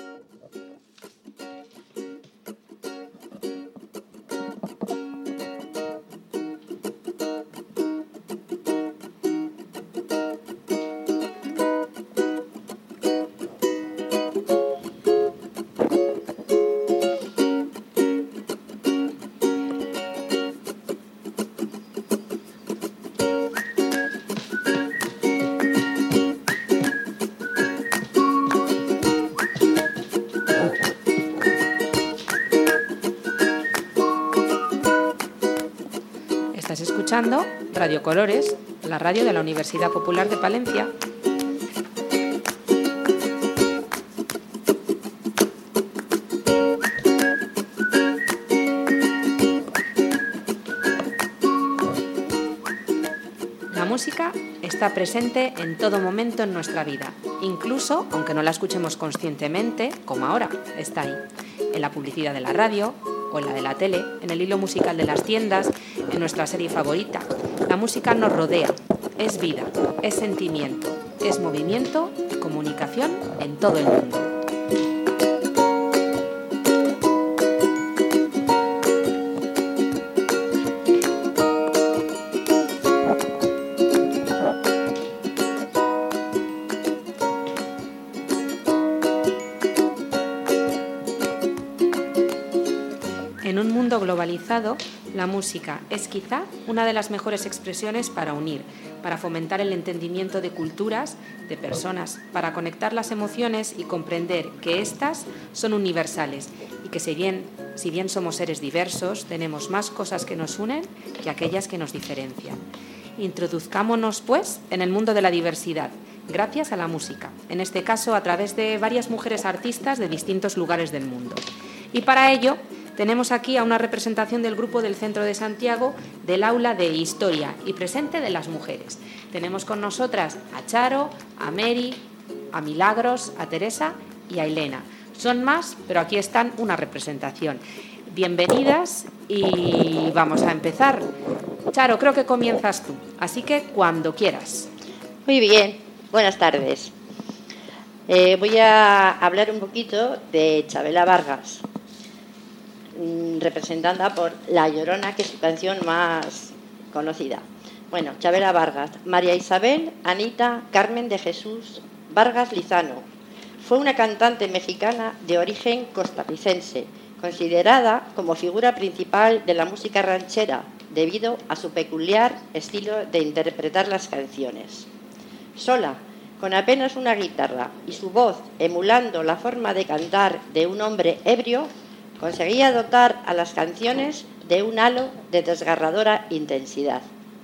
Estás escuchando Radio Colores, la radio de la Universidad Popular de Palencia. La música está presente en todo momento en nuestra vida, incluso aunque no la escuchemos conscientemente, como ahora, está ahí, en la publicidad de la radio o en la de la tele, en el hilo musical de las tiendas, en nuestra serie favorita. La música nos rodea, es vida, es sentimiento, es movimiento y comunicación en todo el mundo. En un mundo globalizado, la música es quizá una de las mejores expresiones para unir, para fomentar el entendimiento de culturas, de personas, para conectar las emociones y comprender que éstas son universales y que si bien somos seres diversos, tenemos más cosas que nos unen que aquellas que nos diferencian. Introduzcámonos, pues, en el mundo de la diversidad, gracias a la música, en este caso a través de varias mujeres artistas de distintos lugares del mundo. Y para ello, tenemos aquí a una representación del grupo del Centro de Santiago del Aula de Historia y Presente de las Mujeres. Tenemos con nosotras a Charo, a Mary, a Milagros, a Teresa y a Elena. Son más, pero aquí están una representación. Bienvenidas y vamos a empezar. Charo, creo que comienzas tú, así que cuando quieras. Muy bien, buenas tardes. Voy a hablar un poquito de Chabela Vargas, representada por La Llorona, que es su canción más conocida. Bueno, Chabela Vargas, María Isabel Anita Carmen de Jesús Vargas Lizano. Fue una cantante mexicana de origen costarricense, considerada como figura principal de la música ranchera, debido a su peculiar estilo de interpretar las canciones. Sola, con apenas una guitarra y su voz emulando la forma de cantar de un hombre ebrio, conseguía dotar a las canciones de un halo de desgarradora intensidad.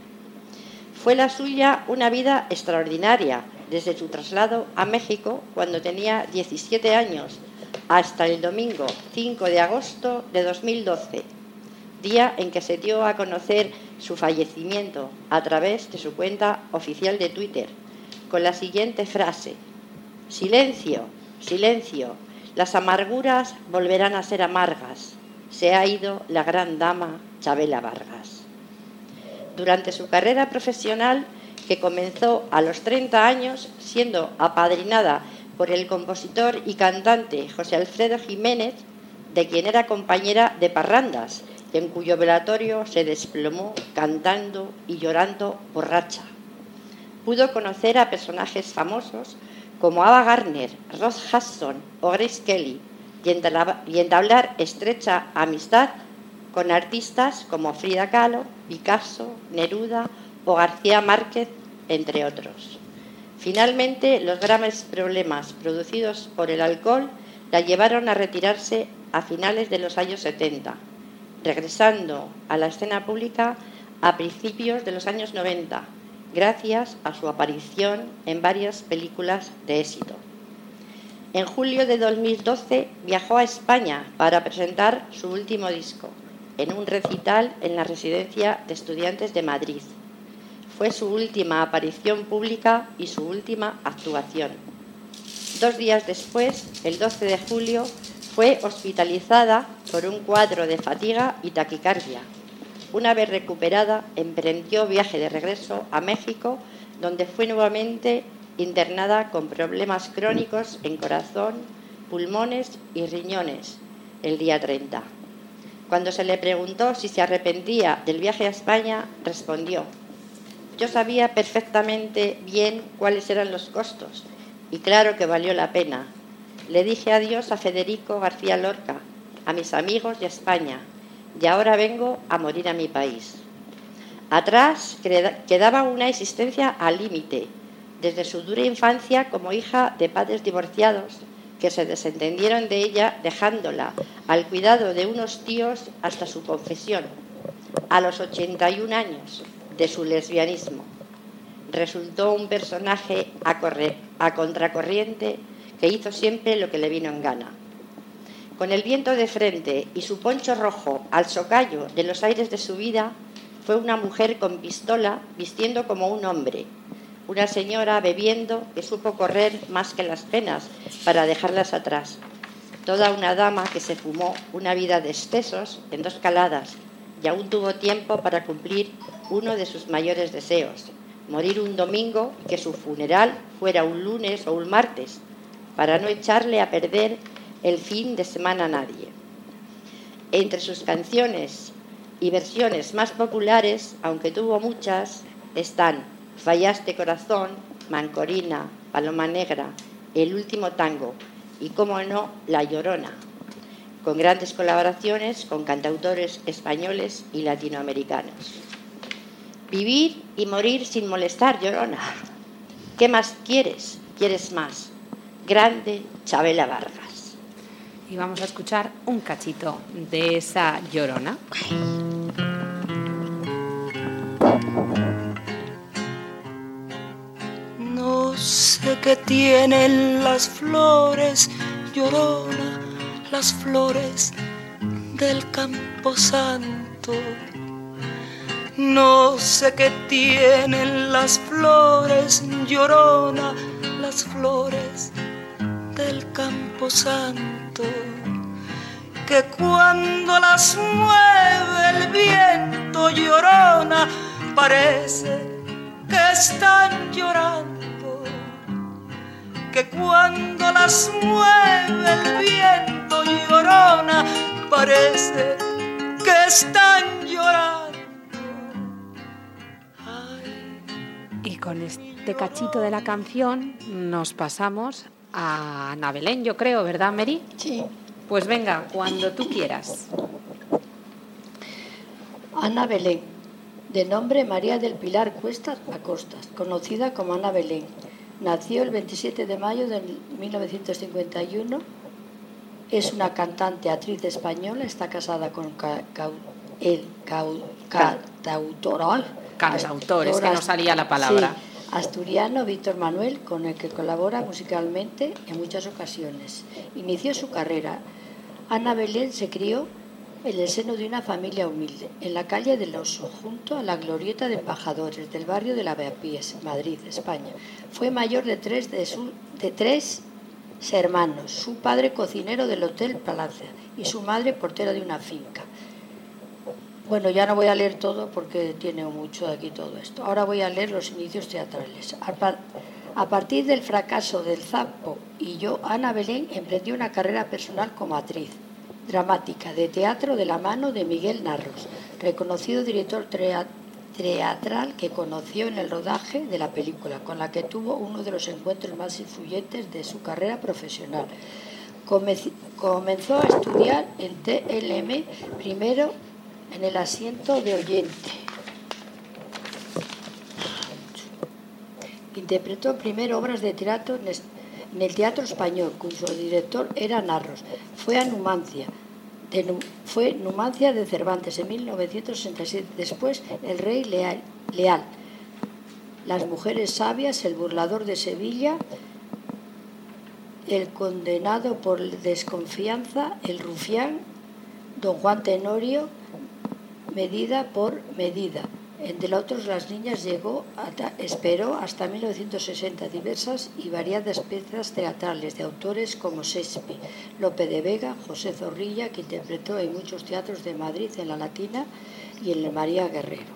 Fue la suya una vida extraordinaria, desde su traslado a México cuando tenía 17 años hasta el domingo 5 de agosto de 2012, día en que se dio a conocer su fallecimiento a través de su cuenta oficial de Twitter, con la siguiente frase: «Silencio, silencio, las amarguras volverán a ser amargas. Se ha ido la gran dama Chabela Vargas». Durante su carrera profesional, que comenzó a los 30 años, siendo apadrinada por el compositor y cantante José Alfredo Jiménez, de quien era compañera de parrandas, en cuyo velatorio se desplomó cantando y llorando borracha. Pudo conocer a personajes famosos como Ava Gardner, Ross Hudson o Grace Kelly, y entablar estrecha amistad con artistas como Frida Kahlo, Picasso, Neruda o García Márquez, entre otros. Finalmente, los graves problemas producidos por el alcohol la llevaron a retirarse a finales de los años 70, regresando a la escena pública a principios de los años 90, gracias a su aparición en varias películas de éxito. En julio de 2012 viajó a España para presentar su último disco, en un recital en la Residencia de Estudiantes de Madrid. Fue su última aparición pública y su última actuación. 2 días después, el 12 de julio, fue hospitalizada por un cuadro de fatiga y taquicardia. Una vez recuperada, emprendió viaje de regreso a México, donde fue nuevamente internada con problemas crónicos en corazón, pulmones y riñones el día 30. Cuando se le preguntó si se arrepentía del viaje a España, respondió: yo sabía perfectamente bien cuáles eran los costos y claro que valió la pena. Le dije adiós a Federico García Lorca, a mis amigos y a España, y ahora vengo a morir a mi país. Atrás quedaba una existencia al límite, desde su dura infancia como hija de padres divorciados que se desentendieron de ella dejándola al cuidado de unos tíos hasta su confesión, a los 81 años, de su lesbianismo. Resultó un personaje a contracorriente que hizo siempre lo que le vino en gana. Con el viento de frente y su poncho rojo al socayo de los aires de su vida, fue una mujer con pistola vistiendo como un hombre, una señora bebiendo que supo correr más que las penas para dejarlas atrás, toda una dama que se fumó una vida de excesos en 2 caladas y aún tuvo tiempo para cumplir uno de sus mayores deseos, morir un domingo y que su funeral fuera un lunes o un martes, para no echarle a perder el fin de semana a nadie. Entre sus canciones y versiones más populares, aunque tuvo muchas, están Fallaste corazón, Mancorina, Paloma Negra, El último tango y, cómo no, La Llorona, con grandes colaboraciones con cantautores españoles y latinoamericanos. Vivir y morir sin molestar, Llorona. ¿Qué más quieres? ¿Quieres más? Grande Chabela Vargas. Y vamos a escuchar un cachito de esa Llorona. No sé qué tienen las flores, Llorona, las flores del Camposanto. No sé qué tienen las flores, Llorona, las flores del Camposanto, que cuando las mueve el viento, Llorona, parece que están llorando, que cuando las mueve el viento, Llorona, parece que están llorando. Y con este cachito de la canción nos pasamos a Ana Belén, yo creo, ¿verdad, Mary? Sí. Pues venga, cuando tú quieras. Ana Belén, de nombre María del Pilar Cuestas Acostas, conocida como Ana Belén. Nació el 27 de mayo de 1951. Es una cantante, actriz española. Está casada con el cantautor. Es que no salía la palabra. Sí, asturiano Víctor Manuel, con el que colabora musicalmente en muchas ocasiones. Inició su carrera. Ana Belén se crió en el seno de una familia humilde, en la calle del Oso, junto a la glorieta de Embajadores del barrio de Lavapiés, Madrid, España. Fue mayor de tres hermanos, su padre cocinero del Hotel Palacio y su madre portera de una finca. Bueno, ya no voy a leer todo porque tiene mucho aquí todo esto. Ahora voy a leer los inicios teatrales. A partir del fracaso del Zapo y yo, Ana Belén emprendió una carrera personal como actriz dramática de teatro de la mano de Miguel Narros, reconocido director teatral que conoció en el rodaje de la película, con la que tuvo uno de los encuentros más influyentes de su carrera profesional. Comenzó a estudiar en TLM, primero en el asiento de oyente. Interpretó primero obras de teatro en el Teatro Español, cuyo director era Narros. Fue Numancia de Cervantes en 1967. Después, El Rey Leal, Las Mujeres Sabias, El Burlador de Sevilla, El Condenado por Desconfianza, El Rufián, Don Juan Tenorio, Medida por Medida. Entre otros, Las Niñas esperó hasta 1960 diversas y variadas piezas teatrales de autores como Shakespeare, Lope de Vega, José Zorrilla, que interpretó en muchos teatros de Madrid, en la Latina y en el María Guerrero.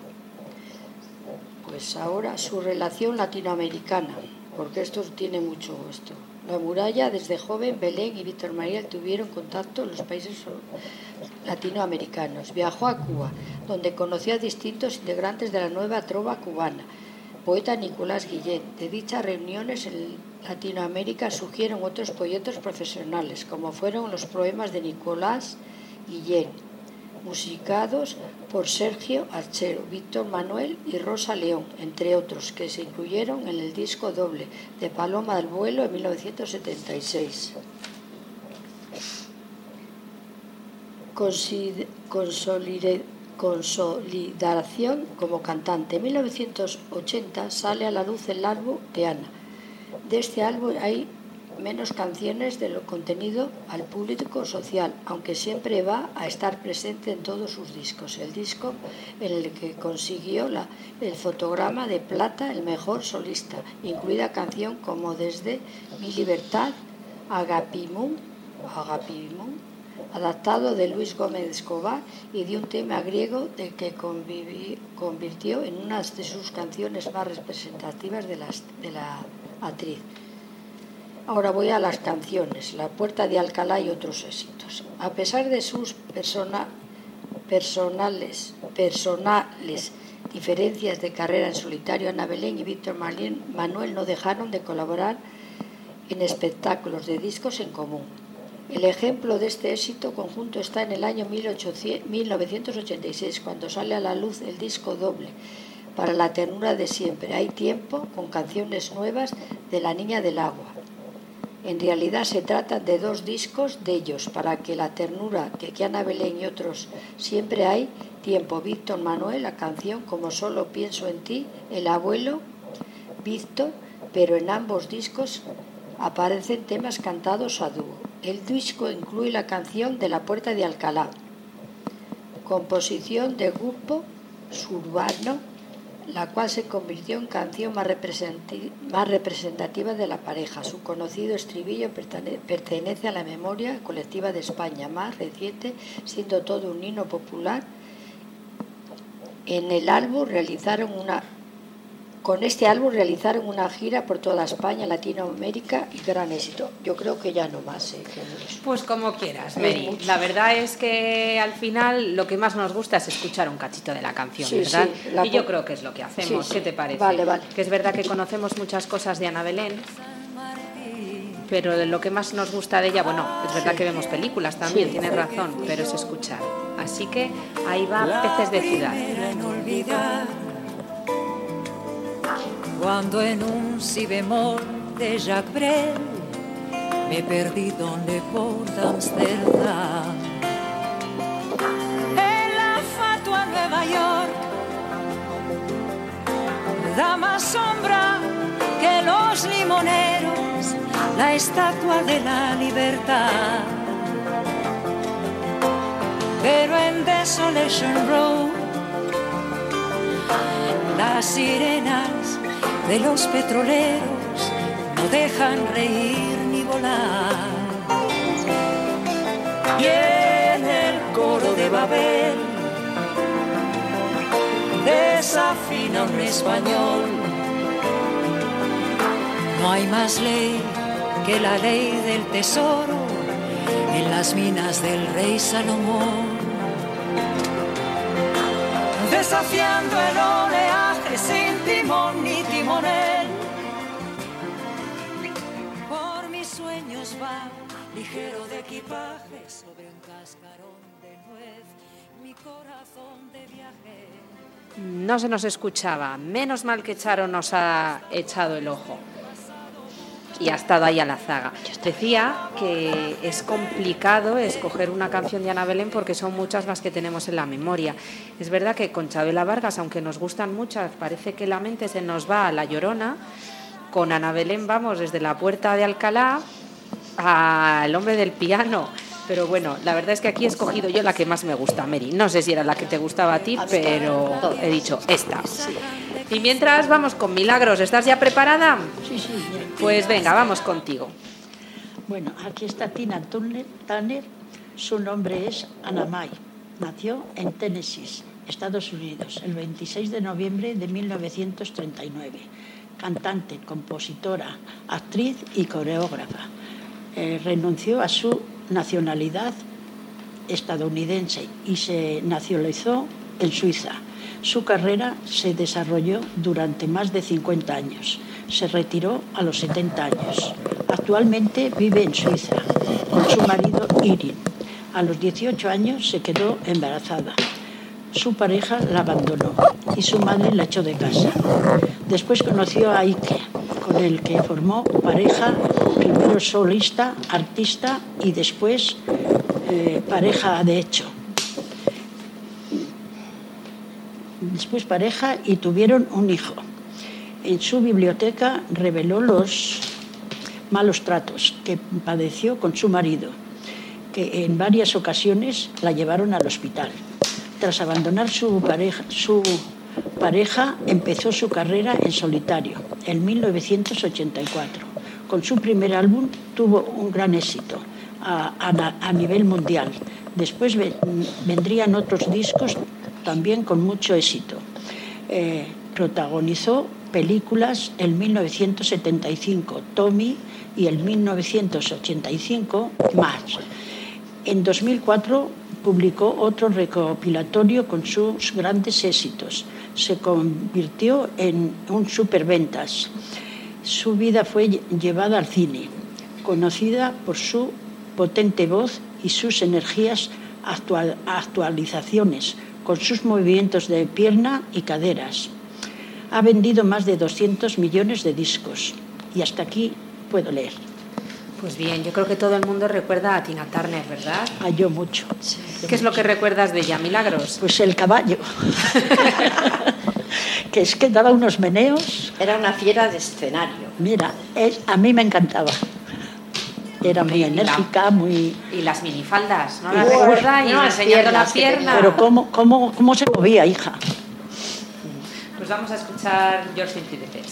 Pues ahora su relación latinoamericana, porque esto tiene mucho esto. La muralla, desde joven, Belén y Víctor Manuel tuvieron contacto en los países latinoamericanos. Viajó a Cuba, donde conoció a distintos integrantes de la nueva trova cubana. Poeta Nicolás Guillén. De dichas reuniones en Latinoamérica surgieron otros proyectos profesionales, como fueron los poemas de Nicolás Guillén, musicados por Sergio Archero, Víctor Manuel y Rosa León, entre otros, que se incluyeron en el disco doble de Paloma del Vuelo en 1976. Consolidación como cantante. En 1980 sale a la luz el álbum de Ana. De este álbum hay menos canciones de lo contenido al público social, aunque siempre va a estar presente en todos sus discos. El disco en el que consiguió el fotograma de plata, el mejor solista, incluida canción como Desde mi libertad, Agapimum, adaptado de Luis Gómez Escobar y de un tema griego del que convirtió en una de sus canciones más representativas de la actriz. Ahora voy a las canciones. La Puerta de Alcalá y otros éxitos. A pesar de sus personales diferencias de carrera en solitario, Ana Belén y Víctor Manuel no dejaron de colaborar en espectáculos de discos en común. El ejemplo de este éxito conjunto está en el año 1986, cuando sale a la luz el disco doble Para la ternura de siempre. Hay tiempo, con canciones nuevas de La Niña del Agua. En realidad se trata de dos discos de ellos, Para que la ternura, que Ana Belén y otros. Siempre hay tiempo. Víctor Manuel, la canción Como solo pienso en ti, El abuelo, Víctor, pero en ambos discos aparecen temas cantados a dúo. El disco incluye la canción de La Puerta de Alcalá, composición del grupo Suburbano, la cual se convirtió en canción más representativa de la pareja. Su conocido estribillo pertenece a la memoria colectiva de España, más reciente, siendo todo un himno popular. Con este álbum realizaron una gira por toda España, Latinoamérica y gran éxito. Yo creo que ya no más. Pues como quieras, Mary. La verdad es que al final lo que más nos gusta es escuchar un cachito de la canción, ¿verdad? Sí, y yo creo que es lo que hacemos. Sí. ¿Qué te parece? Vale. Que es verdad que conocemos muchas cosas de Ana Belén, pero lo que más nos gusta de ella, bueno, es verdad que vemos películas también, tienes razón, pero es escuchar. Así que ahí va Peces de Ciudad. Cuando en un si bemol de Jacques Brel me perdí dans le port d'Amsterdam, en la fatua Nueva York da más sombra que los limoneros, la estatua de la libertad. Pero en Desolation Road las sirenas de los petroleros no dejan reír ni volar. Y en el coro de Babel desafina un español. No hay más ley que la ley del tesoro en las minas del rey Salomón. Desafiando el oleaje sin timón ni timonel. Por mis sueños va ligero de equipaje sobre un cascarón de nuez, mi corazón de viaje. No se nos escuchaba, menos mal que Charo nos ha echado el ojo y ha estado ahí a la zaga. Decía que es complicado escoger una canción de Ana Belén porque son muchas las que tenemos en la memoria. Es verdad que con Chabela Vargas, aunque nos gustan muchas, parece que la mente se nos va a La Llorona. Con Ana Belén vamos desde La Puerta de Alcalá al Hombre del Piano. Pero bueno, la verdad es que aquí he escogido yo la que más me gusta, Mary. No sé si era la que te gustaba a ti, pero he dicho esta. Y mientras vamos con Milagros, ¿estás ya preparada? Sí. Pues venga, vamos contigo. Bueno, aquí está Tina Turner. Su nombre es Anna May. Nació en Tennessee, Estados Unidos, el 26 de noviembre de 1939. cantante, compositora, actriz y coreógrafa. Renunció a su nacionalidad estadounidense y se nacionalizó en Suiza. Su carrera se desarrolló durante más de 50 años. Se retiró a los 70 años. Actualmente vive en Suiza con su marido Irin. A los 18 años se quedó embarazada. Su pareja la abandonó y su madre la echó de casa. Después conoció a Ike, con el que formó pareja, primero solista, artista y después pareja de hecho. Después pareja y tuvieron un hijo. En su biblioteca reveló los malos tratos que padeció con su marido, que en varias ocasiones la llevaron al hospital. Tras abandonar su pareja, empezó su carrera en solitario en 1984. Con su primer álbum tuvo un gran éxito a nivel mundial. Después vendrían otros discos también con mucho éxito. Protagonizó películas en 1975, Tommy, y en 1985, Más. En 2004 publicó otro recopilatorio con sus grandes éxitos. Se convirtió en un superventas. Su vida fue llevada al cine, conocida por su potente voz y sus energías actualizaciones, con sus movimientos de pierna y caderas. Ha vendido más de 200 millones de discos. Y hasta aquí puedo leer. Pues bien, yo creo que todo el mundo recuerda a Tina Turner, ¿verdad? Yo mucho. Sí. ¿Qué es lo que recuerdas de ella, Milagros? Pues el caballo. Que es que daba unos meneos. Era una fiera de escenario. Mira, a mí me encantaba. Era muy enérgica, muy... Y las minifaldas, ¿no las recuerda? Y enseñando la pierna. Pero ¿cómo se movía, hija? Pues vamos a escuchar You're Simply the Best.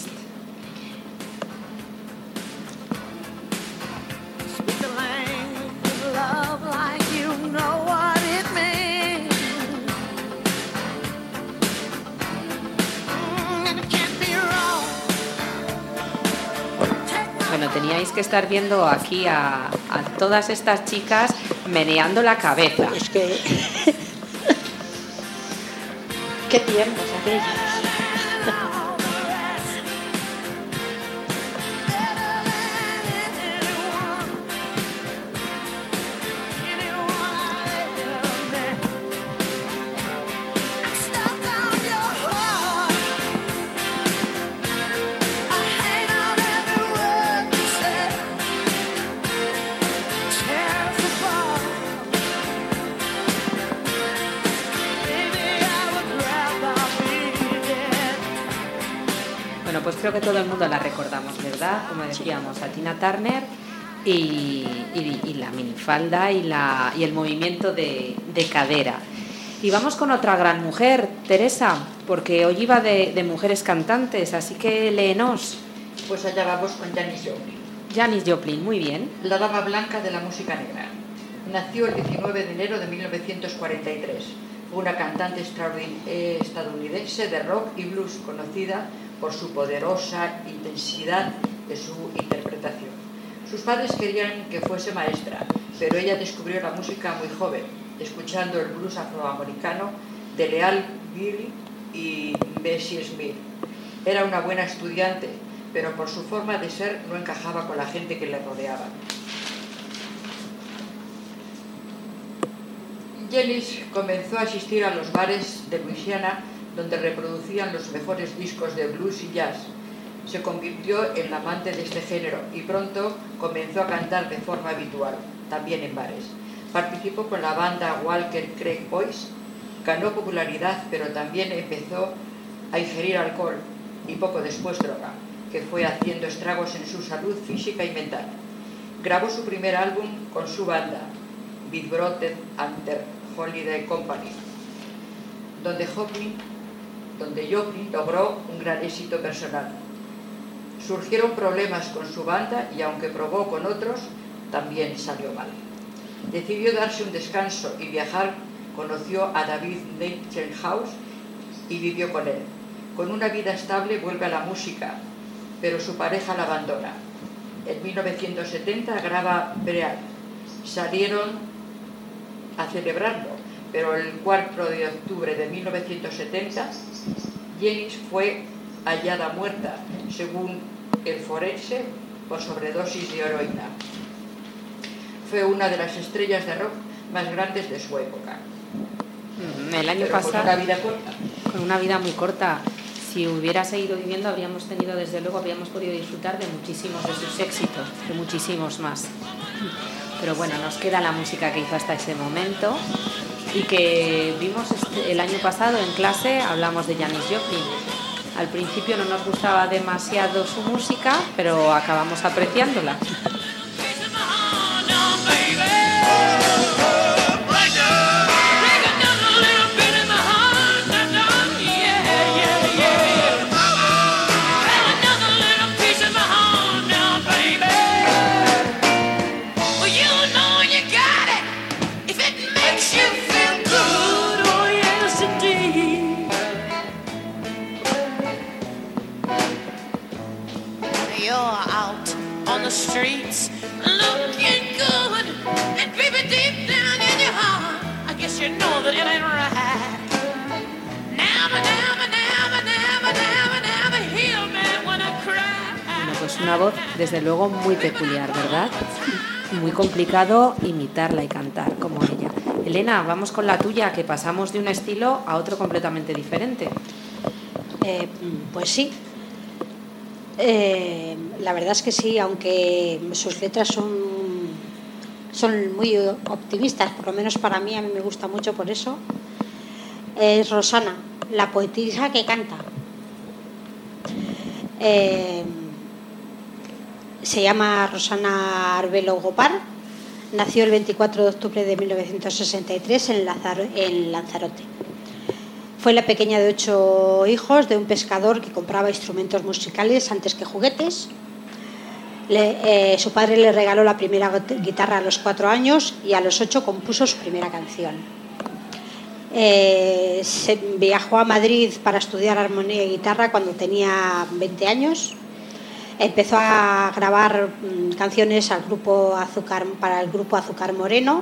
Bueno, teníais que estar viendo aquí a todas estas chicas meneando la cabeza. Es que... ¡Qué tiempos aquellos! Bueno, pues creo que todo el mundo la recordamos, ¿verdad? Como decíamos, a Tina Turner y la minifalda y el movimiento de cadera. Y vamos con otra gran mujer, Teresa, porque hoy iba de mujeres cantantes, así que léenos. Pues allá vamos con Janis Joplin. Janis Joplin, muy bien. La dama blanca de la música negra. Nació el 19 de enero de 1943. Fue una cantante estadounidense de rock y blues, conocida por su poderosa intensidad de su interpretación. Sus padres querían que fuese maestra, pero ella descubrió la música muy joven, escuchando el blues afroamericano de Leal Bill y Bessie Smith. Era una buena estudiante, pero por su forma de ser no encajaba con la gente que le rodeaba. Janis comenzó a asistir a los bares de Luisiana, donde reproducían los mejores discos de blues y jazz. Se convirtió en la amante de este género y pronto comenzó a cantar de forma habitual, también en bares. Participó con la banda Walker Creek Boys, ganó popularidad, pero también empezó a ingerir alcohol y poco después droga, que fue haciendo estragos en su salud física y mental. Grabó su primer álbum con su banda, Big Brother and the Holiday Company, donde Joplin logró un gran éxito personal. Surgieron problemas con su banda y aunque probó con otros, también salió mal. Decidió darse un descanso y viajar. Conoció a David Nightingale y vivió con él. Con una vida estable vuelve a la música pero su pareja la abandona. En 1970 graba Break. Salieron a celebrarlo, pero el 4 de octubre de 1970 Janis fue hallada muerta, según el forense, por sobredosis de heroína. Fue una de las estrellas de rock más grandes de su época. El año pasado, con una vida corta. Con una vida muy corta. Si hubiera seguido viviendo, habríamos podido disfrutar de muchísimos de sus éxitos, de muchísimos más. Pero bueno, nos queda la música que hizo hasta ese momento y que vimos el año pasado en clase. Hablamos de Janis Joplin. Al principio no nos gustaba demasiado su música, pero acabamos apreciándola. Streets looking good, and baby, deep down in your heart, I guess you know that it ain't right. Never, never, never, never, never, never heal me when I cry. Bueno, pues una voz desde luego muy peculiar, ¿verdad? Muy complicado imitarla y cantar como ella. Elena, vamos con la tuya, que pasamos de un estilo a otro completamente diferente. Pues sí. La verdad es que sí, aunque sus letras son muy optimistas, por lo menos para mí, a mí me gusta mucho por eso. Es Rosana, la poetisa que canta. Se llama Rosana Arbelo Gopar, nació el 24 de octubre de 1963 en Lanzarote. Fue la pequeña de 8 hijos de un pescador que compraba instrumentos musicales antes que juguetes. Su padre le regaló la primera guitarra a los 4 años y a los 8 compuso su primera canción. Se viajó a Madrid para estudiar armonía y guitarra cuando tenía 20 años. Empezó a grabar canciones para el grupo Azúcar Moreno.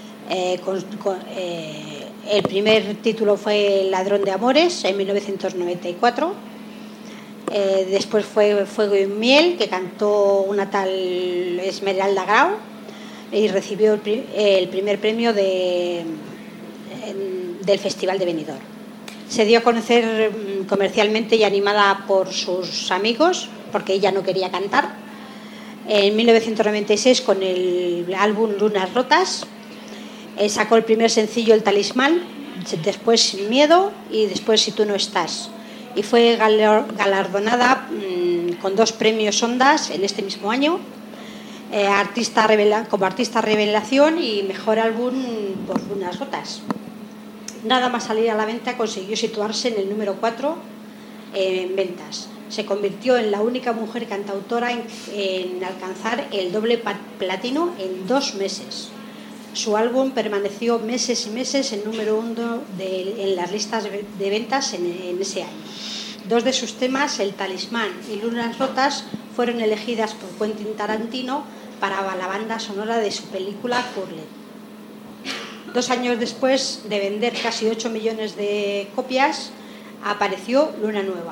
El primer título fue Ladrón de Amores en 1994. Después fue Fuego y Miel, que cantó una tal Esmeralda Grau, y recibió el primer premio del Festival de Benidorm. Se dio a conocer comercialmente y animada por sus amigos, porque ella no quería cantar. En 1996, con el álbum Lunas Rotas, sacó el primer sencillo El Talismán, después Sin Miedo y después Si tú no estás. Y fue galardonada con 2 premios Ondas en este mismo año, como artista revelación y mejor álbum por Lunas Rotas. Nada más salir a la venta consiguió situarse en el número 4 en ventas. Se convirtió en la única mujer cantautora en alcanzar el doble platino en 2 meses. Su álbum permaneció meses y meses en número 1 en las listas de ventas en ese año. 2 de sus temas, El Talismán y Lunas Rotas, fueron elegidas por Quentin Tarantino para la banda sonora de su película Curly. 2 años después de vender casi 8 millones de copias, apareció Luna Nueva.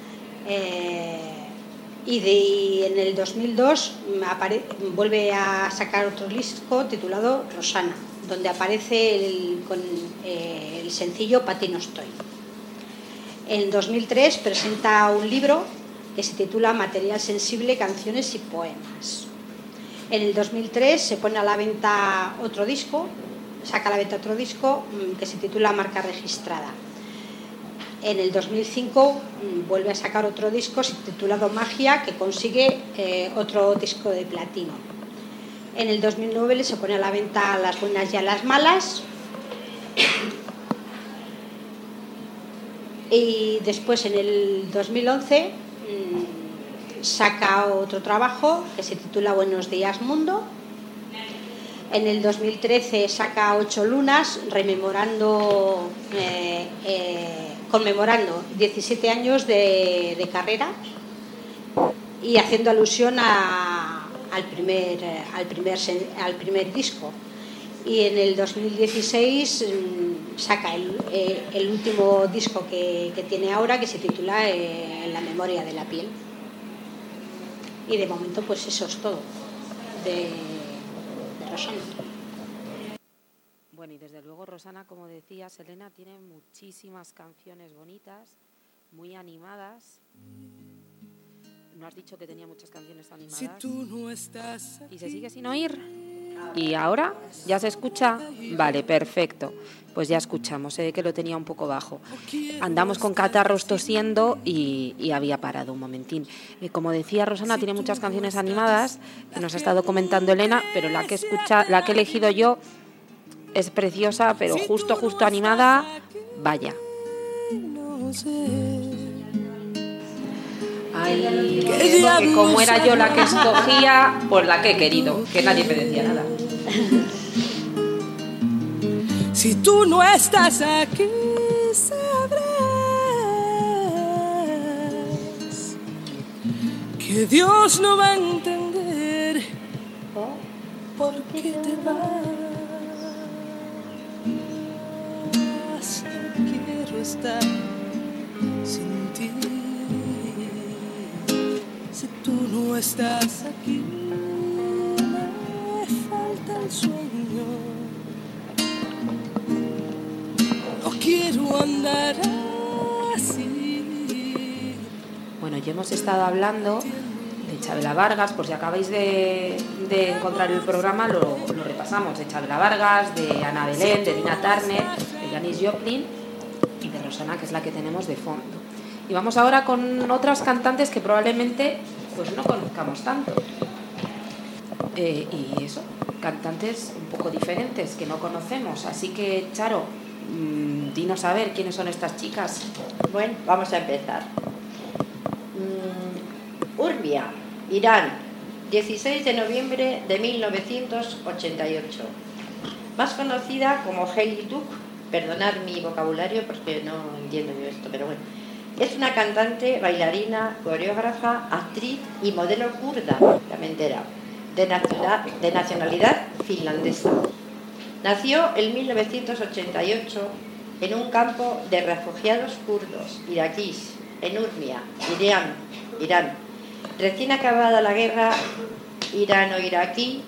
Y en el 2002 vuelve a sacar otro disco titulado Rosana, donde aparece con el sencillo Pa' ti no estoy. En 2003 presenta un libro que se titula Material sensible, canciones y poemas. En el 2003 se pone a la venta saca a la venta otro disco que se titula Marca Registrada. En el 2005 vuelve a sacar otro disco titulado Magia, que consigue otro disco de platino. En el 2009 se pone a la venta Las buenas y a las malas. Y después, en el 2011, saca otro trabajo que se titula Buenos días mundo. En el 2013 saca 8 lunas, conmemorando 17 años de carrera. y haciendo alusión al primer disco. Y en el 2016 saca el último disco que tiene ahora, que se titula En la memoria de la piel. Y de momento pues eso es todo de Rosana. Bueno, y desde luego Rosana, como decías, Elena, tiene muchísimas canciones bonitas, muy animadas. ¿No has dicho que tenía muchas canciones animadas? Si tú no estás aquí, ¿Y se sigue sin oír? ¿Y ahora? ¿Ya se escucha? Vale, perfecto. Pues ya escuchamos, que lo tenía un poco bajo. Andamos con catarros tosiendo y había parado un momentín. Como decía Rosana, tiene muchas canciones animadas que nos ha estado comentando Elena, pero la que he elegido yo es preciosa, pero justo animada, vaya. Ay, que como era yo la que escogía, pues la que he querido, que nadie me decía nada. Si tú no estás aquí, sabrás que Dios no va a entender por qué te vas. No quiero estar sin ti. Si tú no estás aquí, me falta el sueño. No quiero andar así. Bueno, ya hemos estado hablando de Chabela Vargas, por si acabáis de encontrar el programa, lo repasamos, de Chabela Vargas, de Ana Belén, de Tina Turner, de Janis Joplin y de Rosana, que es la que tenemos de fondo. Y vamos ahora con otras cantantes que probablemente pues no conozcamos tanto. Y eso, cantantes un poco diferentes que no conocemos. Así que, Charo, dinos a ver quiénes son estas chicas. Bueno, vamos a empezar. Urmia, Irán, 16 de noviembre de 1988. Más conocida como Heili Tuk, perdonad mi vocabulario porque no entiendo yo esto, pero bueno. Es una cantante, bailarina, coreógrafa, actriz y modelo kurda, la mentera, de nacionalidad finlandesa. Nació en 1988 en un campo de refugiados kurdos iraquíes, en Urmia, Irán. Recién acabada la guerra irano-iraquí,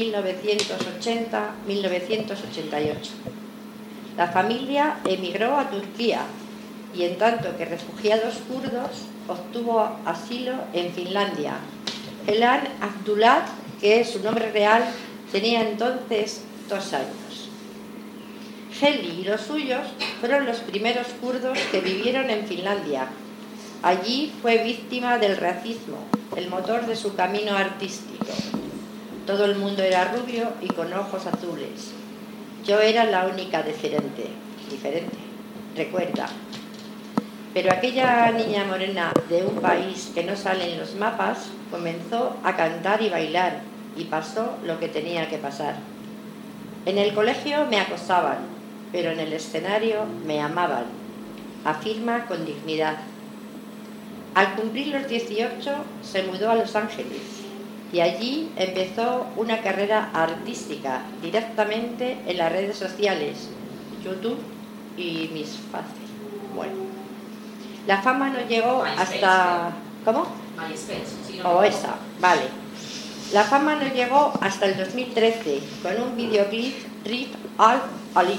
1980-1988. La familia emigró a Turquía y en tanto que refugiados kurdos obtuvo asilo en Finlandia. Helan Abdullah, que es su nombre real, tenía entonces 2 años. Heli y los suyos fueron los primeros kurdos que vivieron en Finlandia. Allí fue víctima del racismo, el motor de su camino artístico. Todo el mundo era rubio y con ojos azules. Yo era la única diferente, recuerda. Pero aquella niña morena de un país que no sale en los mapas comenzó a cantar y bailar y pasó lo que tenía que pasar. En el colegio me acosaban, pero en el escenario me amaban, afirma con dignidad. Al cumplir los 18 se mudó a Los Ángeles y allí empezó una carrera artística directamente en las redes sociales, YouTube y Miss Fácil. Bueno. La fama no llegó hasta... ¿Cómo? O esa, vale. La fama no llegó hasta el 2013 con un videoclip Rip Al Ali.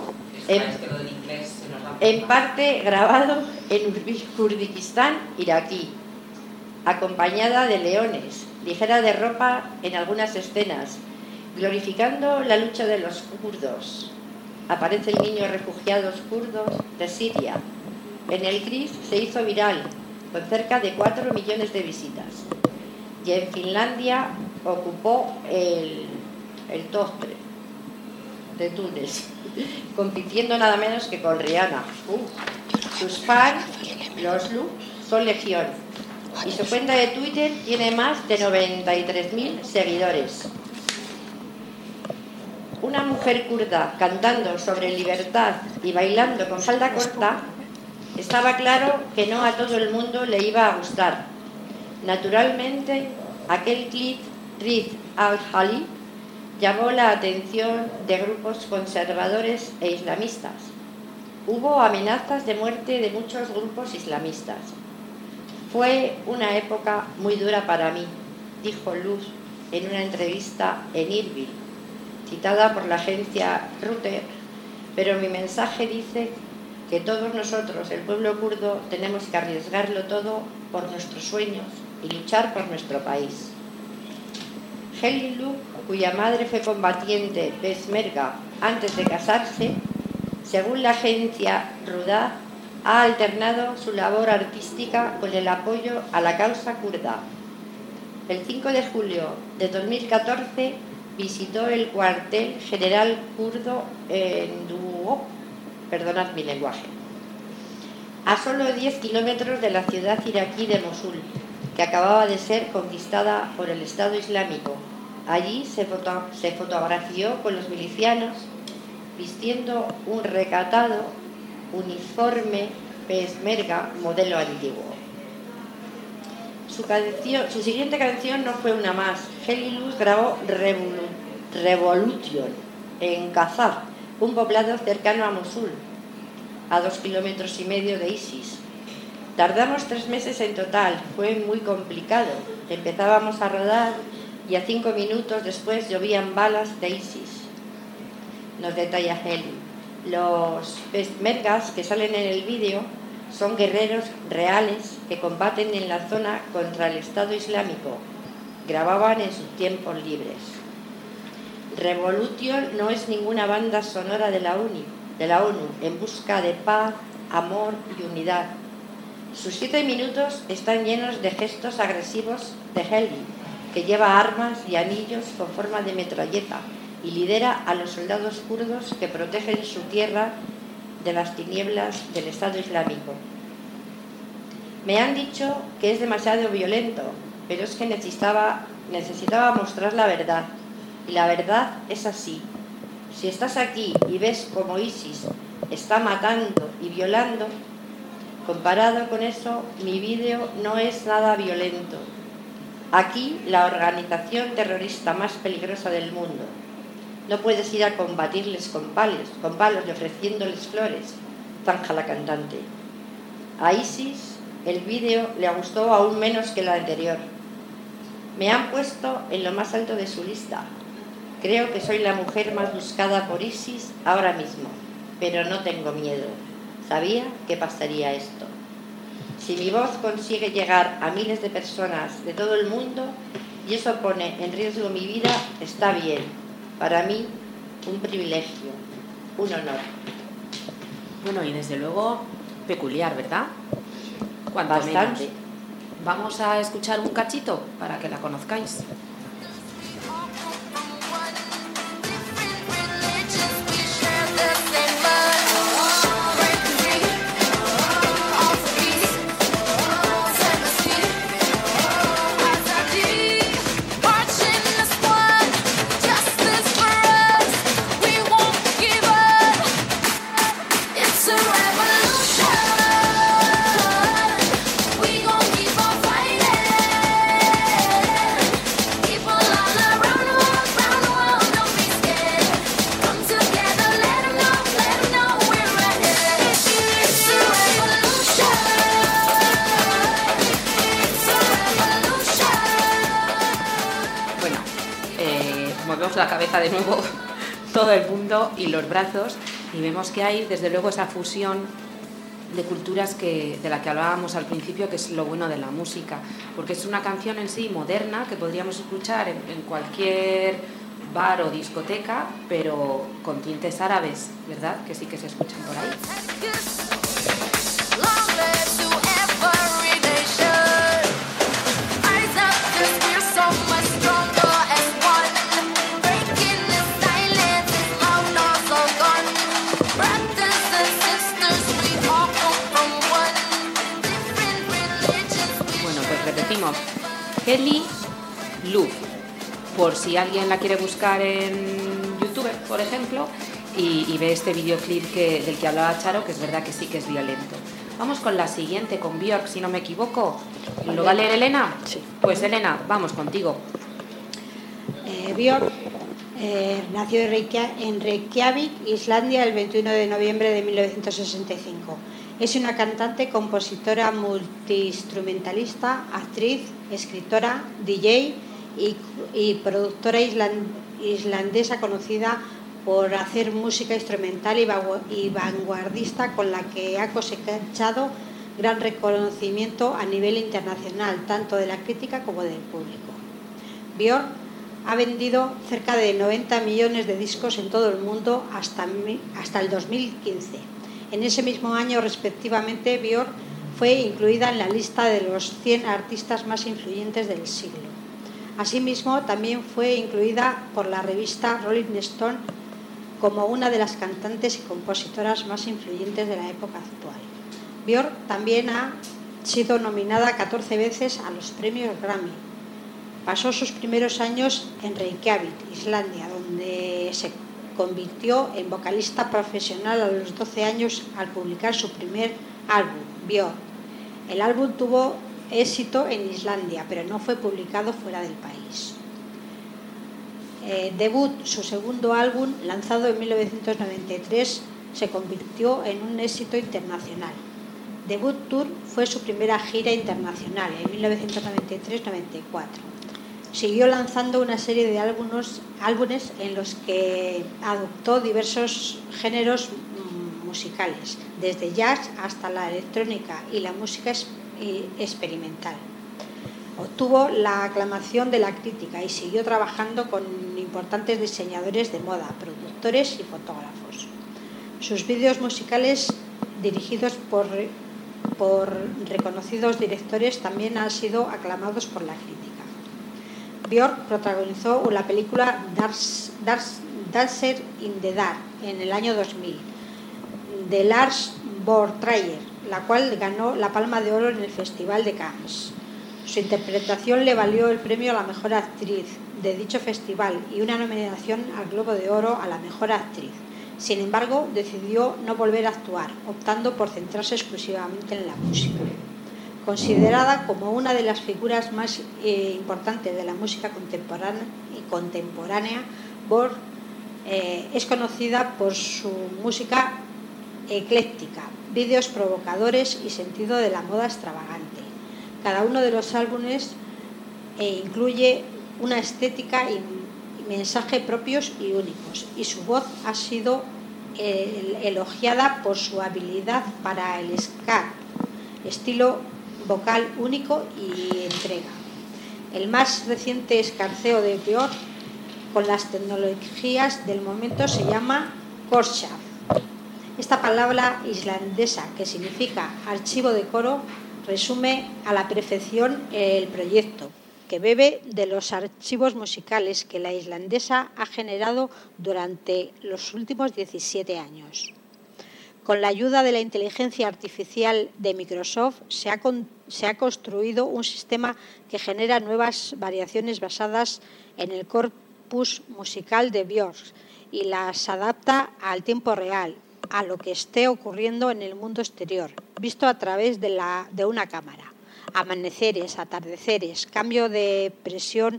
En parte grabado en Kurdistán iraquí, acompañada de leones, ligera de ropa en algunas escenas, glorificando la lucha de los kurdos. Aparecen niños refugiados kurdos de Siria. En el clip se hizo viral, con cerca de 4 millones de visitas. Y en Finlandia ocupó el top 3 de Túnez, compitiendo nada menos que con Rihanna. Sus fans, los Lu, son legión. Y su cuenta de Twitter tiene más de 93.000 seguidores. Una mujer kurda cantando sobre libertad y bailando con falda corta, estaba claro que no a todo el mundo le iba a gustar. Naturalmente, aquel clip Read al-Hali llamó la atención de grupos conservadores e islamistas. Hubo amenazas de muerte de muchos grupos islamistas. Fue una época muy dura para mí, dijo Luz en una entrevista en Irbil, citada por la agencia Reuters, pero mi mensaje dice que todos nosotros, el pueblo kurdo, tenemos que arriesgarlo todo por nuestros sueños y luchar por nuestro país. Heli Luz, cuya madre fue combatiente peshmerga antes de casarse, según la agencia Ruda, ha alternado su labor artística con el apoyo a la causa kurda. El 5 de julio de 2014 visitó el cuartel general kurdo en Duhok, perdonad mi lenguaje, a solo 10 kilómetros de la ciudad iraquí de Mosul, que acababa de ser conquistada por el Estado Islámico. Allí se fotografió con los milicianos vistiendo un recatado uniforme peshmerga modelo antiguo. Su siguiente canción no fue una más. Heli Luz grabó Revolution en Kazar, un poblado cercano a Mosul, a 2,5 kilómetros de Isis. Tardamos 3 meses en total, fue muy complicado. Empezábamos a rodar y a 5 minutos después llovían balas de ISIS. Nos detalla Heli. Los peshmergas que salen en el vídeo son guerreros reales que combaten en la zona contra el Estado Islámico. Grababan en sus tiempos libres. Revolution no es ninguna banda sonora de la ONU en busca de paz, amor y unidad. Sus 7 minutos están llenos de gestos agresivos de Heli, que lleva armas y anillos con forma de metralleta y lidera a los soldados kurdos que protegen su tierra de las tinieblas del Estado Islámico. Me han dicho que es demasiado violento, pero es que necesitaba mostrar la verdad. Y la verdad es así. Si estás aquí y ves cómo ISIS está matando y violando, comparado con eso, mi vídeo no es nada violento. Aquí, la organización terrorista más peligrosa del mundo. No puedes ir a combatirles con palos y ofreciéndoles flores, zanja la cantante. A ISIS el vídeo le gustó aún menos que el anterior. Me han puesto en lo más alto de su lista. Creo que soy la mujer más buscada por ISIS ahora mismo, pero no tengo miedo. Sabía que pasaría esto. Si mi voz consigue llegar a miles de personas de todo el mundo y eso pone en riesgo mi vida, está bien. Para mí, un privilegio, un honor. Bueno, y desde luego, peculiar, ¿verdad? Cuanto Bastante. menos. Vamos a escuchar un cachito para que la conozcáis. La cabeza de nuevo todo el mundo y los brazos y vemos que hay desde luego esa fusión de culturas de la que hablábamos al principio, que es lo bueno de la música, porque es una canción en sí moderna que podríamos escuchar en cualquier bar o discoteca, pero con tintes árabes, ¿verdad? Que sí que se escuchan por ahí. Heli Luz, por si alguien la quiere buscar en YouTube, por ejemplo, y ve este videoclip del que hablaba Charo, que es verdad que sí que es violento. Vamos con la siguiente, con Björk, si no me equivoco. ¿Lo va a leer Elena? Sí. Pues Elena, vamos contigo. Björk nació en Reykjavik, Islandia, el 21 de noviembre de 1965. Es una cantante, compositora, multiinstrumentalista, actriz, escritora, DJ y productora islandesa conocida por hacer música instrumental y vanguardista, con la que ha cosechado gran reconocimiento a nivel internacional, tanto de la crítica como del público. Björk ha vendido cerca de 90 millones de discos en todo el mundo hasta el 2015. En ese mismo año, respectivamente, Björk fue incluida en la lista de los 100 artistas más influyentes del siglo. Asimismo, también fue incluida por la revista Rolling Stone como una de las cantantes y compositoras más influyentes de la época actual. Björk también ha sido nominada 14 veces a los premios Grammy. Pasó sus primeros años en Reykjavik, Islandia, donde se convirtió en vocalista profesional a los 12 años al publicar su primer álbum, Björk. El álbum tuvo éxito en Islandia, pero no fue publicado fuera del país. Debut, su segundo álbum, lanzado en 1993, se convirtió en un éxito internacional. Debut Tour fue su primera gira internacional en 1993-94. Siguió lanzando una serie de álbumes en los que adoptó diversos géneros musicales, desde jazz hasta la electrónica y la música experimental. Obtuvo la aclamación de la crítica y siguió trabajando con importantes diseñadores de moda, productores y fotógrafos. Sus vídeos musicales, dirigidos por reconocidos directores, también han sido aclamados por la crítica. Björk protagonizó la película Dancer in the Dark en el año 2000 de Lars von Trier, la cual ganó la Palma de Oro en el Festival de Cannes. Su interpretación le valió el premio a la mejor actriz de dicho festival y una nominación al Globo de Oro a la mejor actriz. Sin embargo, decidió no volver a actuar, optando por centrarse exclusivamente en la música. Considerada como una de las figuras más importantes de la música contemporánea, Björk es conocida por su música ecléctica, vídeos provocadores y sentido de la moda extravagante. Cada uno de los álbumes incluye una estética y mensaje propios y únicos, y su voz ha sido elogiada por su habilidad para el ska, estilo vocal único y entrega. El más reciente escarceo de Björk con las tecnologías del momento se llama Kortschaf. Esta palabra islandesa, que significa archivo de coro, resume a la perfección el proyecto, que bebe de los archivos musicales que la islandesa ha generado durante los últimos 17 años. Con la ayuda de la inteligencia artificial de Microsoft se ha construido un sistema que genera nuevas variaciones basadas en el corpus musical de Björk y las adapta al tiempo real, a lo que esté ocurriendo en el mundo exterior, visto a través de una cámara. Amaneceres, atardeceres, cambio de presión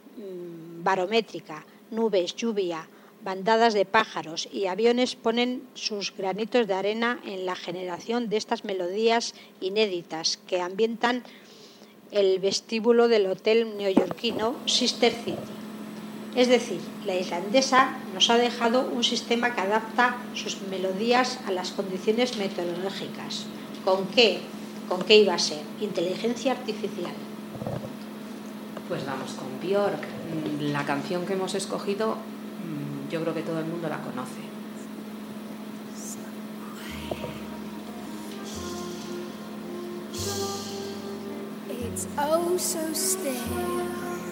barométrica, nubes, lluvia, bandadas de pájaros y aviones ponen sus granitos de arena en la generación de estas melodías inéditas que ambientan el vestíbulo del hotel neoyorquino Sister City. Es decir, la islandesa nos ha dejado un sistema que adapta sus melodías a las condiciones meteorológicas. ¿Con qué iba a ser? Inteligencia artificial. Pues vamos con Björk. La canción que hemos escogido, yo creo que todo el mundo la conoce. It's oh so still.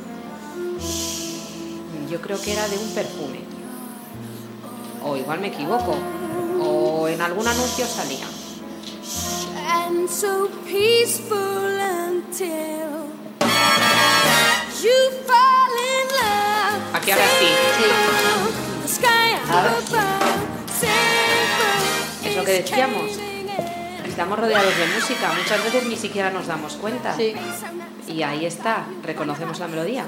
Yo creo que era de un perfume. O igual me equivoco. O en algún anuncio salía. And so peaceful until you fall in love. Aquí ahora sí. The sky above, Es lo que decíamos. estamos rodeados de música, muchas veces ni siquiera nos damos cuenta. Sí. Y ahí está, reconocemos la melodía.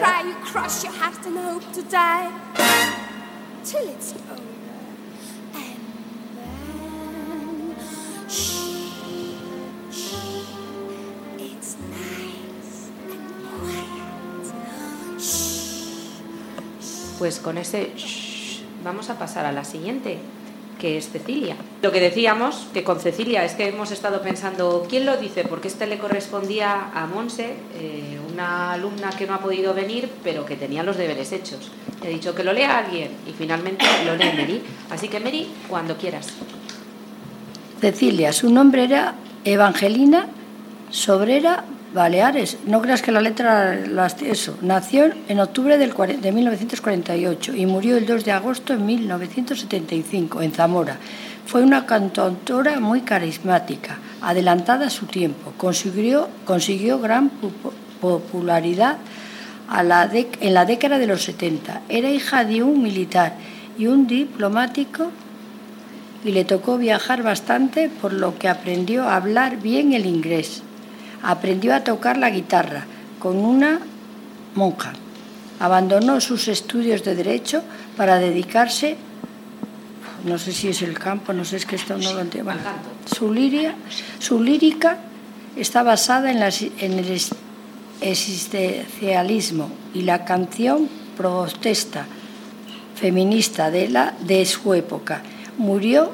Pues con ese vamos a pasar a la siguiente, que es Cecilia. Lo que decíamos, que con Cecilia es que hemos estado pensando, ¿quién lo dice? Porque este le correspondía a Monse, una alumna que no ha podido venir, pero que tenía los deberes hechos. He dicho que lo lea alguien y finalmente lo lee Mary. Así que Mary, cuando quieras. Cecilia, su nombre era Evangelina Sobrera Baleares. No creas que la letra eso. Nació en octubre de 1948 y murió el 2 de agosto de 1975 en Zamora. Fue una cantautora muy carismática, adelantada a su tiempo. Consiguió gran popularidad en la década de los 70. Era hija de un militar y un diplomático y le tocó viajar bastante, por lo que aprendió a hablar bien el inglés. Aprendió a tocar la guitarra con una monja. Abandonó sus estudios de Derecho para dedicarse, no sé si es el campo, no sé, es que esto no lo entiendo. Bueno, su lírica está basada en el existencialismo y la canción protesta feminista de su época. Murió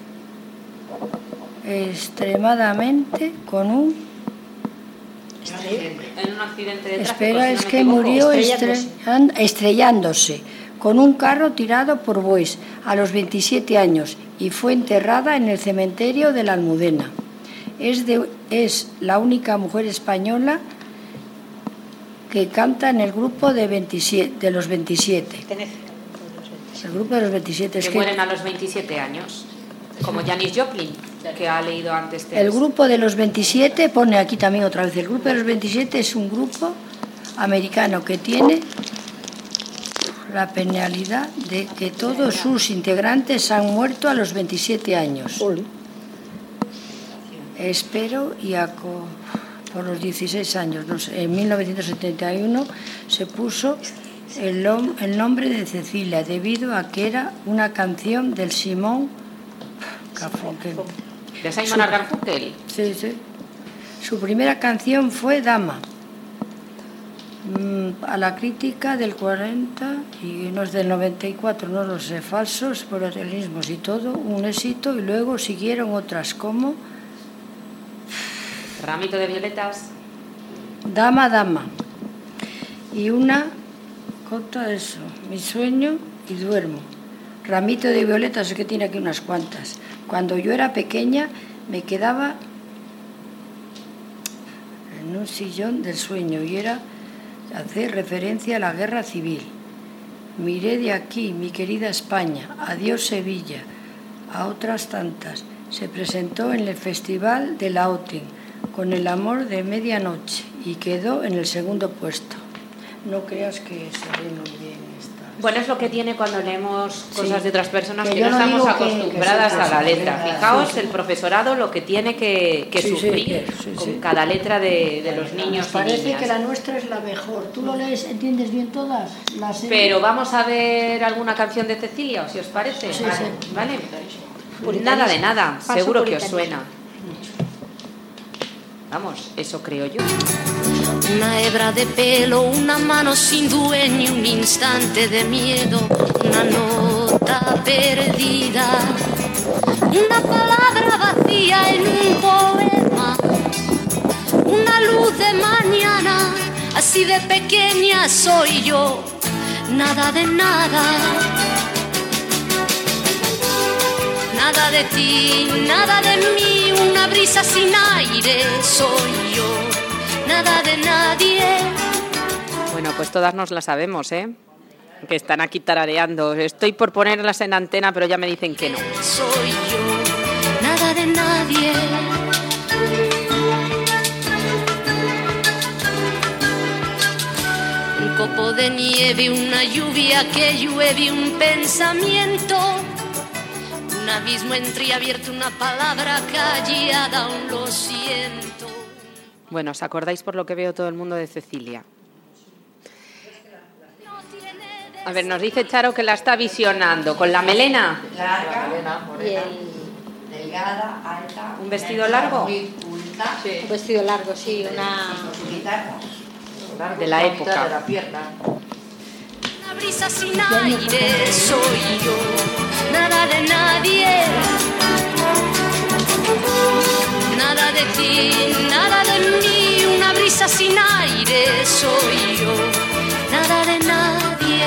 extremadamente con un... En un accidente de tráfico. Espera, es que murió estrellándose con un carro tirado por bueyes a los 27 años y fue enterrada en el cementerio de la Almudena. Es la única mujer española que canta en el grupo de los 27. El grupo de los 27. Que mueren a los 27 años, como Janis Joplin, que ha leído antes. El grupo de los 27, pone aquí también otra vez, el grupo de los 27 es un grupo americano que tiene la penalidad de que todos sus integrantes han muerto a los 27 años. Espero y por los 16 años, no sé, en 1971 se puso el nombre de Cecilia debido a que era una canción del Simón Garfunkel. ¿De Simon Garfunkel? Sí, sí. Su primera canción fue Dama. A la crítica del 40 y no es del 94, no lo sé, falsos paralelismos y todo, un éxito, y luego siguieron otras como Ramito de violetas, Dama, Dama, y una cota eso, Mi sueño y duermo. Ramito de violetas, es que tiene aquí unas cuantas. Cuando yo era pequeña me quedaba en un sillón del sueño y era hacer referencia a la guerra civil. Miré de aquí, mi querida España, adiós Sevilla, a otras tantas. Se presentó en el Festival de la OTAN con El amor de medianoche y quedó en el segundo puesto. No creas que se ve muy bien esta. Bueno, es lo que tiene cuando leemos cosas Sí. de otras personas Que que yo no no estamos digo acostumbradas que a la sí, letra. sí, Fijaos sí. el profesorado lo que tiene que Sí, sí, sufrir sí, con sí. cada letra de los niños y Parece niñas. que la nuestra es la mejor. ¿Tú lo lees, entiendes bien todas? Pero vamos a ver alguna canción de Cecilia, si os parece. Sí, sí. ¿Vale? Puritanismo. Nada de nada, Falso seguro que os puritanismo. suena. Vamos, eso creo yo. Una hebra de pelo, una mano sin dueño, un instante de miedo, una nota perdida, una palabra vacía en un poema, una luz de mañana, así de pequeña soy yo, nada de nada. Nada de ti, nada de mí, una brisa sin aire soy yo, nada de nadie. Bueno, pues todas nos la sabemos, ¿eh? Que están aquí tarareando. Estoy por ponerlas en antena, pero ya me dicen que no. Soy yo, nada de nadie. Un copo de nieve, una lluvia que llueve, un pensamiento. un abismo entreabierto, una palabra callada, un lo siento. Bueno, ¿os acordáis por lo que veo todo el mundo de Cecilia? A ver, nos dice Charo que la está visionando. ¿Con la melena? Larga, morena. delgada, alta. ¿Un vestido largo? Muy culta. Sí. Un vestido largo, sí, una... Con su guitarra. De la época. De la pierna. Una brisa sin aire soy yo, nada de nadie, nada de ti, nada de mí. Una brisa sin aire soy yo, nada de nadie.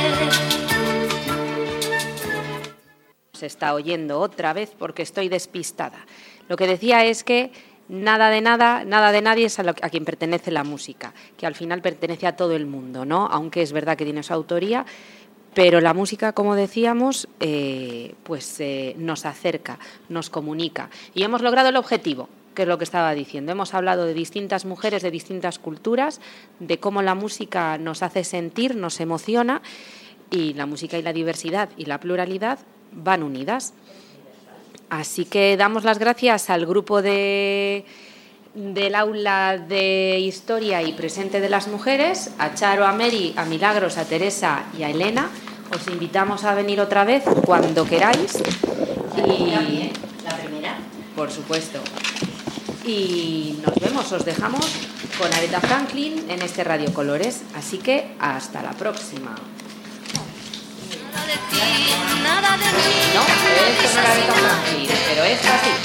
Se está oyendo otra vez porque estoy despistada. Lo que decía es que nada de nadie es a quien pertenece la música, que al final pertenece a todo el mundo, ¿no? Aunque es verdad que tiene su autoría, pero la música, como decíamos, nos acerca, nos comunica. Y hemos logrado el objetivo, que es lo que estaba diciendo. Hemos hablado de distintas mujeres, de distintas culturas, de cómo la música nos hace sentir, nos emociona, y la música y la diversidad y la pluralidad van unidas. Así que damos las gracias al grupo del aula de Historia y Presente de las Mujeres, a Charo, a Mary, a Milagros, a Teresa y a Elena. Os invitamos a venir otra vez cuando queráis. Y la primera. Por supuesto. Y nos vemos, os dejamos con Aretha Franklin en este Radio Colores. Así que hasta la próxima. Nada de ti, nada de mí. No, esto no era Aretha Franklin, pero esta sí.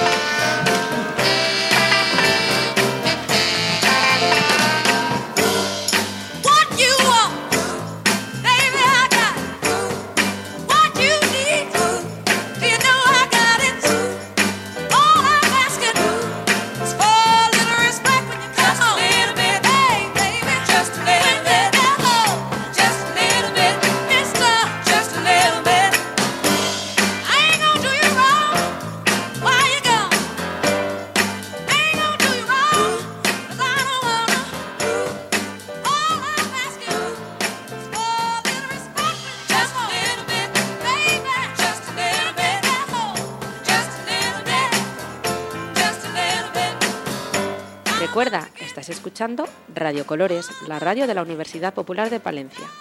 Recuerda, estás escuchando Radio Colores, la radio de la Universidad Popular de Palencia.